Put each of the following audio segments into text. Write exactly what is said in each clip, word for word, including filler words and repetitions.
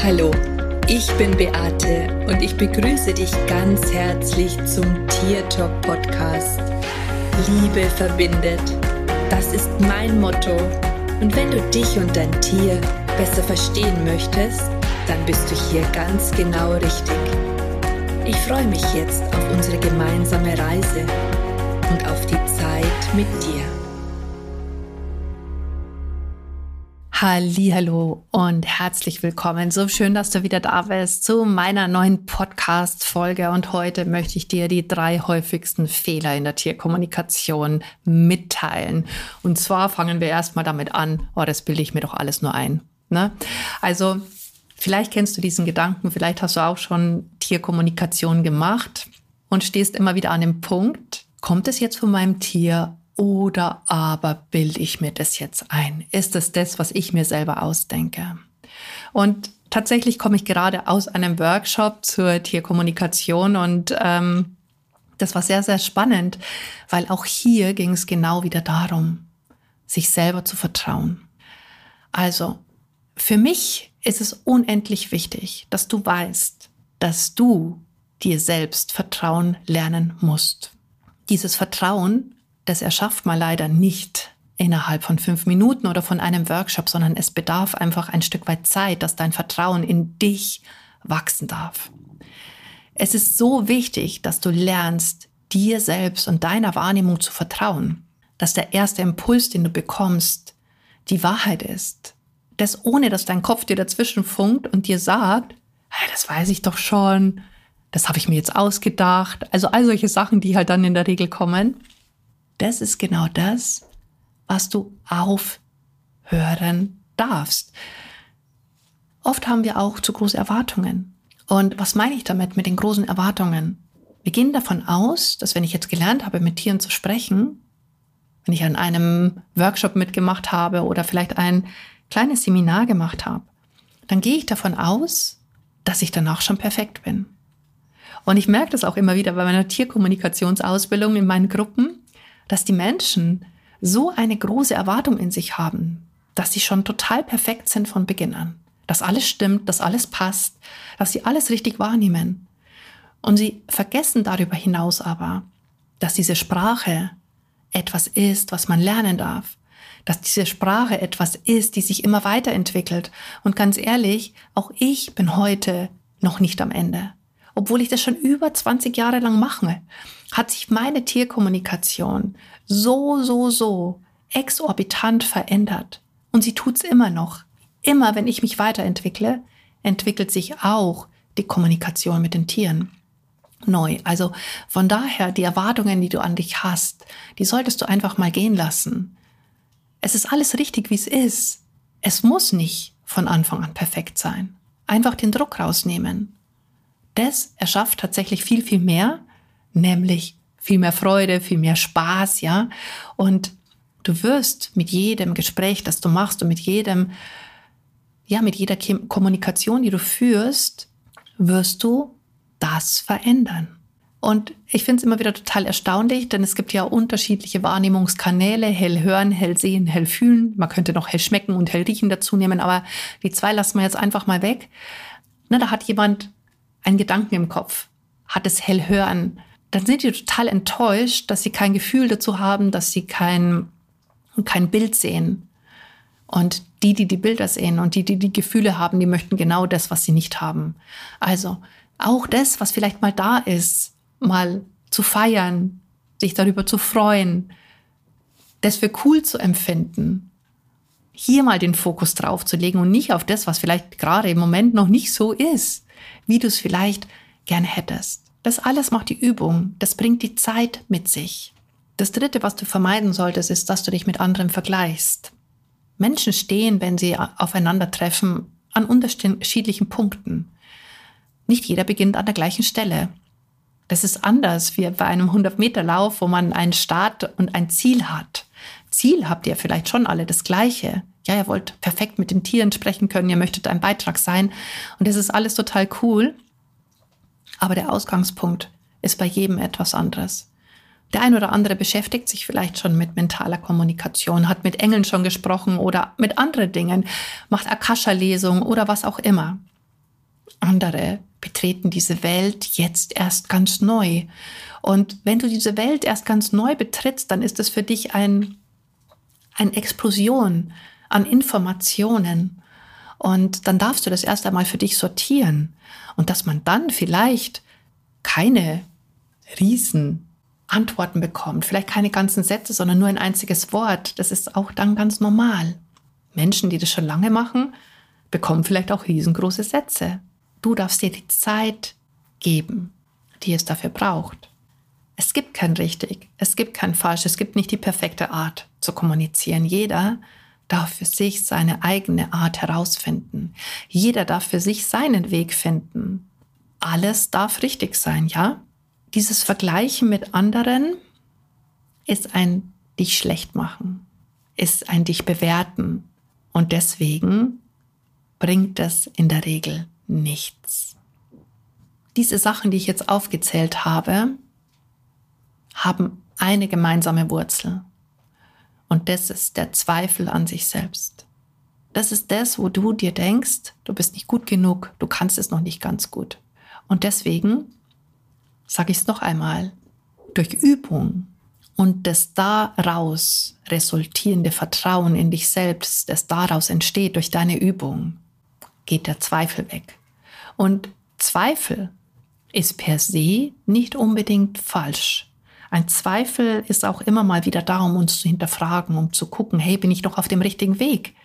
Hallo, ich bin Beate und ich begrüße dich ganz herzlich zum Tiertalk Podcast. Liebe verbindet, das ist mein Motto. Und wenn du dich und dein Tier besser verstehen möchtest, dann bist du hier ganz genau richtig. Ich freue mich jetzt auf unsere gemeinsame Reise und auf die Zeit mit dir. Hallihallo und herzlich willkommen. So schön, dass du wieder da bist zu meiner neuen Podcast-Folge. Und heute möchte ich dir die drei häufigsten Fehler in der Tierkommunikation mitteilen. Und zwar fangen wir erstmal damit an, oh, das bilde ich mir doch alles nur ein. Ne? Also vielleicht kennst du diesen Gedanken, vielleicht hast du auch schon Tierkommunikation gemacht und stehst immer wieder an dem Punkt, kommt es jetzt von meinem Tier oder aber bilde ich mir das jetzt ein? Ist es das, was ich mir selber ausdenke? Und tatsächlich komme ich gerade aus einem Workshop zur Tierkommunikation und ähm, das war sehr, sehr spannend, weil auch hier ging es genau wieder darum, sich selber zu vertrauen. Also für mich ist es unendlich wichtig, dass du weißt, dass du dir selbst Vertrauen lernen musst. Dieses Vertrauen, das erschafft man leider nicht innerhalb von fünf Minuten oder von einem Workshop, sondern es bedarf einfach ein Stück weit Zeit, dass dein Vertrauen in dich wachsen darf. Es ist so wichtig, dass du lernst, dir selbst und deiner Wahrnehmung zu vertrauen, dass der erste Impuls, den du bekommst, die Wahrheit ist. Das ohne, dass dein Kopf dir dazwischen funkt und dir sagt, hey, das weiß ich doch schon, das habe ich mir jetzt ausgedacht. Also all solche Sachen, die halt dann in der Regel kommen. Das ist genau das, was du aufhören darfst. Oft haben wir auch zu große Erwartungen. Und was meine ich damit mit den großen Erwartungen? Wir gehen davon aus, dass wenn ich jetzt gelernt habe, mit Tieren zu sprechen, wenn ich an einem Workshop mitgemacht habe oder vielleicht ein kleines Seminar gemacht habe, dann gehe ich davon aus, dass ich danach schon perfekt bin. Und ich merke das auch immer wieder bei meiner Tierkommunikationsausbildung in meinen Gruppen, dass die Menschen so eine große Erwartung in sich haben, dass sie schon total perfekt sind von Beginn an. Dass alles stimmt, dass alles passt, dass sie alles richtig wahrnehmen. Und sie vergessen darüber hinaus aber, dass diese Sprache etwas ist, was man lernen darf. Dass diese Sprache etwas ist, die sich immer weiterentwickelt. Und ganz ehrlich, auch ich bin heute noch nicht am Ende. Obwohl ich das schon über zwanzig Jahre lang mache, hat sich meine Tierkommunikation so, so, so exorbitant verändert. Und sie tut's immer noch. Immer, wenn ich mich weiterentwickle, entwickelt sich auch die Kommunikation mit den Tieren neu. Also von daher, die Erwartungen, die du an dich hast, die solltest du einfach mal gehen lassen. Es ist alles richtig, wie es ist. Es muss nicht von Anfang an perfekt sein. Einfach den Druck rausnehmen. Das erschafft tatsächlich viel, viel mehr, nämlich viel mehr Freude, viel mehr Spaß, ja. Und du wirst mit jedem Gespräch, das du machst und mit jedem, ja, mit jeder Kommunikation, die du führst, wirst du das verändern. Und ich finde es immer wieder total erstaunlich, denn es gibt ja unterschiedliche Wahrnehmungskanäle, hell hören, hell sehen, hell fühlen. Man könnte noch hell schmecken und hell riechen dazu nehmen, aber die zwei lassen wir jetzt einfach mal weg. Na, da hat jemand einen Gedanken im Kopf, hat es hell hören, dann sind die total enttäuscht, dass sie kein Gefühl dazu haben, dass sie kein, kein Bild sehen. Und die, die die Bilder sehen und die, die die Gefühle haben, die möchten genau das, was sie nicht haben. Also auch das, was vielleicht mal da ist, mal zu feiern, sich darüber zu freuen, das für cool zu empfinden, hier mal den Fokus drauf zu legen und nicht auf das, was vielleicht gerade im Moment noch nicht so ist, wie du es vielleicht gerne hättest. Das alles macht die Übung, das bringt die Zeit mit sich. Das Dritte, was du vermeiden solltest, ist, dass du dich mit anderen vergleichst. Menschen stehen, wenn sie aufeinandertreffen, an unterschiedlichen Punkten. Nicht jeder beginnt an der gleichen Stelle. Das ist anders wie bei einem hundert-Meter-Lauf, wo man einen Start und ein Ziel hat. Ziel habt ihr vielleicht schon alle das Gleiche. Ja, ihr wollt perfekt mit den Tieren sprechen können, ihr möchtet ein Beitrag sein und das ist alles total cool. Aber der Ausgangspunkt ist bei jedem etwas anderes. Der ein oder andere beschäftigt sich vielleicht schon mit mentaler Kommunikation, hat mit Engeln schon gesprochen oder mit anderen Dingen, macht Akasha-Lesung oder was auch immer. Andere betreten diese Welt jetzt erst ganz neu. Und wenn du diese Welt erst ganz neu betrittst, dann ist es für dich ein, eine Explosion an Informationen. Und dann darfst du das erst einmal für dich sortieren. Und dass man dann vielleicht keine riesen Antworten bekommt, vielleicht keine ganzen Sätze, sondern nur ein einziges Wort, das ist auch dann ganz normal. Menschen, die das schon lange machen, bekommen vielleicht auch riesengroße Sätze. Du darfst dir die Zeit geben, die es dafür braucht. Es gibt kein richtig, es gibt kein falsch, es gibt nicht die perfekte Art zu kommunizieren. Jeder darf für sich seine eigene Art herausfinden. Jeder darf für sich seinen Weg finden. Alles darf richtig sein, ja? Dieses Vergleichen mit anderen ist ein dich schlecht machen, ist ein dich bewerten. Und deswegen bringt es in der Regel nichts. Diese Sachen, die ich jetzt aufgezählt habe, haben eine gemeinsame Wurzel. Und das ist der Zweifel an sich selbst. Das ist das, wo du dir denkst, du bist nicht gut genug, du kannst es noch nicht ganz gut. Und deswegen sage ich es noch einmal, durch Übung und das daraus resultierende Vertrauen in dich selbst, das daraus entsteht durch deine Übung, geht der Zweifel weg. Und Zweifel ist per se nicht unbedingt falsch. Ein Zweifel ist auch immer mal wieder da, um uns zu hinterfragen, um zu gucken, hey, bin ich noch auf dem richtigen Weg?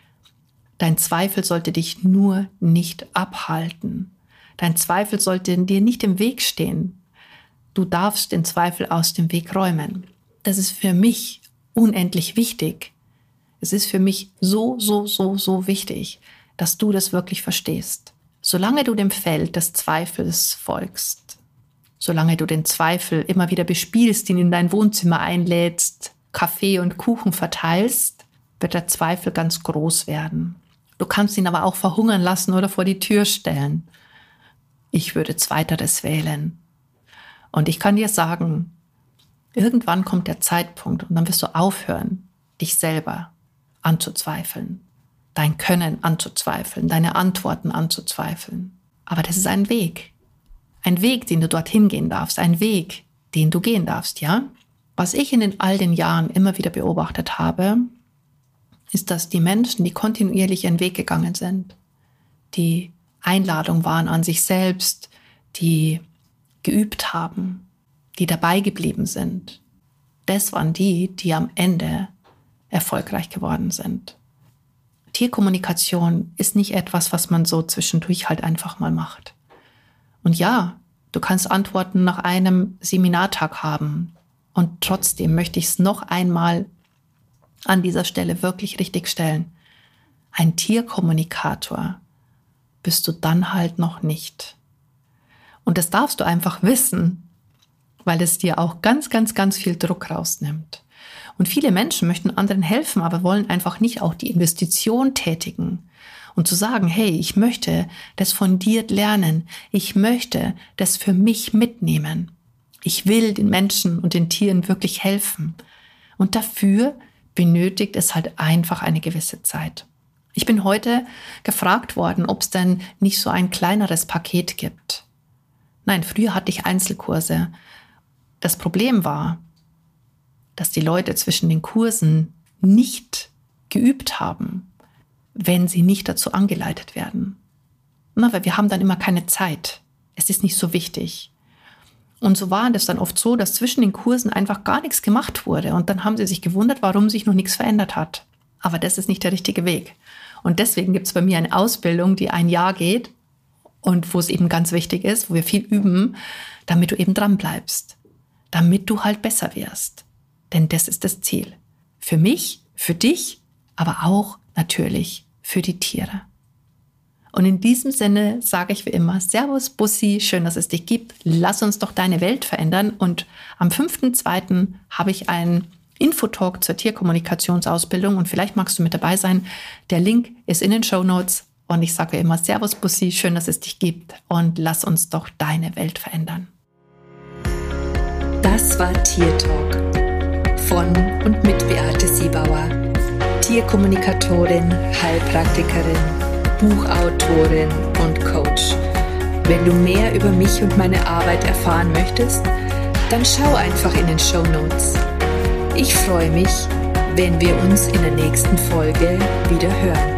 Dein Zweifel sollte dich nur nicht abhalten. Dein Zweifel sollte dir nicht im Weg stehen. Du darfst den Zweifel aus dem Weg räumen. Das ist für mich unendlich wichtig. Es ist für mich so, so, so, so wichtig, dass du das wirklich verstehst. Solange du dem Feld des Zweifels folgst, solange du den Zweifel immer wieder bespielst, ihn in dein Wohnzimmer einlädst, Kaffee und Kuchen verteilst, wird der Zweifel ganz groß werden. Du kannst ihn aber auch verhungern lassen oder vor die Tür stellen. Ich würde Zweiteres wählen. Und ich kann dir sagen, irgendwann kommt der Zeitpunkt und dann wirst du aufhören, dich selber anzuzweifeln, dein Können anzuzweifeln, deine Antworten anzuzweifeln. Aber das ist ein Weg. Ein Weg, den du dorthin gehen darfst. Ein Weg, den du gehen darfst, ja? Was ich in den all den Jahren immer wieder beobachtet habe, ist, dass die Menschen, die kontinuierlich ihren Weg gegangen sind, die Einladung waren an sich selbst, die geübt haben, die dabei geblieben sind, das waren die, die am Ende erfolgreich geworden sind. Tierkommunikation ist nicht etwas, was man so zwischendurch halt einfach mal macht. Und ja, du kannst Antworten nach einem Seminartag haben. Und trotzdem möchte ich es noch einmal an dieser Stelle wirklich richtig stellen. Ein Tierkommunikator bist du dann halt noch nicht. Und das darfst du einfach wissen, weil es dir auch ganz, ganz, ganz viel Druck rausnimmt. Und viele Menschen möchten anderen helfen, aber wollen einfach nicht auch die Investition tätigen. Und zu sagen, hey, ich möchte das fundiert lernen. Ich möchte das für mich mitnehmen. Ich will den Menschen und den Tieren wirklich helfen. Und dafür benötigt es halt einfach eine gewisse Zeit. Ich bin heute gefragt worden, ob es denn nicht so ein kleineres Paket gibt. Nein, früher hatte ich Einzelkurse. Das Problem war, dass die Leute zwischen den Kursen nicht geübt haben, wenn sie nicht dazu angeleitet werden. Na, weil wir haben dann immer keine Zeit. Es ist nicht so wichtig. Und so war es dann oft so, dass zwischen den Kursen einfach gar nichts gemacht wurde. Und dann haben sie sich gewundert, warum sich noch nichts verändert hat. Aber das ist nicht der richtige Weg. Und deswegen gibt es bei mir eine Ausbildung, die ein Jahr geht und wo es eben ganz wichtig ist, wo wir viel üben, damit du eben dran bleibst. Damit du halt besser wirst. Denn das ist das Ziel. Für mich, für dich, aber auch natürlich für die Tiere. Und in diesem Sinne sage ich wie immer, Servus Bussi, schön, dass es dich gibt. Lass uns doch deine Welt verändern. Und am fünften zweiten habe ich einen Infotalk zur Tierkommunikationsausbildung und vielleicht magst du mit dabei sein. Der Link ist in den Shownotes. Und ich sage wie immer, Servus Bussi, schön, dass es dich gibt. Und lass uns doch deine Welt verändern. Das war Tier Talk von und mit Beate Siebauer, Tierkommunikatorin, Heilpraktikerin Buchautorin und Coach. Wenn du mehr über mich und meine Arbeit erfahren möchtest, dann schau einfach in den Shownotes. Ich freue mich, wenn wir uns in der nächsten Folge wieder hören.